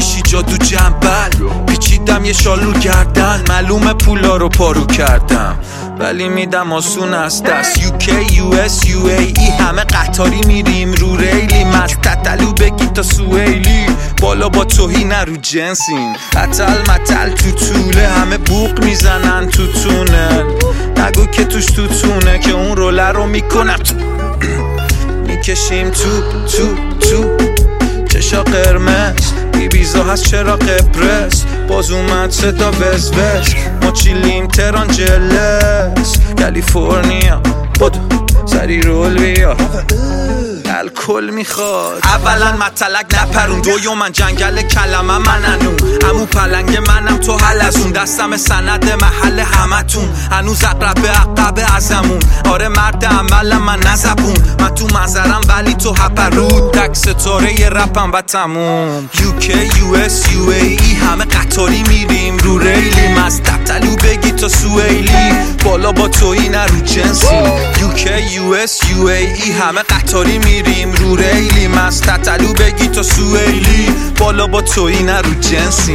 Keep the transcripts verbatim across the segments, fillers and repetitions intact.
میشی جادو جنبل، پیچیدم یه شالو گردن، معلومه پولا رو پارو کردم ولی میدم آسون از دست. یوکی یو اس یو ای ای همه قطاری میریم رو ریلی، مستطلو بگی تا سویلی، بالا با توهی نرو جنسین، قتل متل تو طوله، همه بوق میزنن تو تونل، نگو که توش تو تونه که اون روله رو میکنم تو میکشیم تو تو تو چشا قرمز، ایبیزا هست چرا قبرس، باز اومد صدا وز وز، ما چیلیم تران جلس، کالیفرنیا بدو سری رول بیا الکل میخواد. اولا مطلق نپرون، دویو من جنگل کلمه من انون، امو پلنگ منم تو حلزون، دستم سند محل همتون، هنوز اقرب عقب ازمون، آره مرد عمل من نزبون، من تو منظرم ولی تو هپرود، تک ستاره ی رپم و تموم. یوکی یو اس یو ای ای همه قطاری میریم رو ریلی، مستطلو بگی تا سویلی، بالا با تویی نرو جنسی. یوکی یو اس یو ای ای همه قطاری میریم رو ریلی، مستطلو بگی تا سویلی، بالا با تویی نرو جنسی.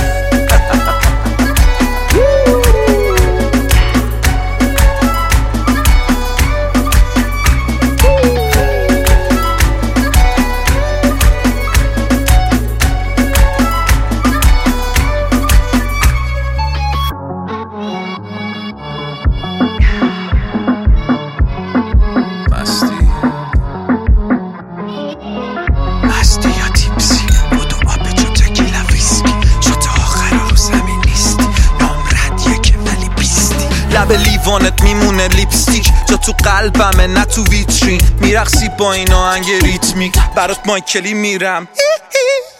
لب لیوانت میمونه لیپستیک، جا تو قلبمه نه تو ویترین، میرقصی با این آهنگ ریتمیک، برات مایکلی میرم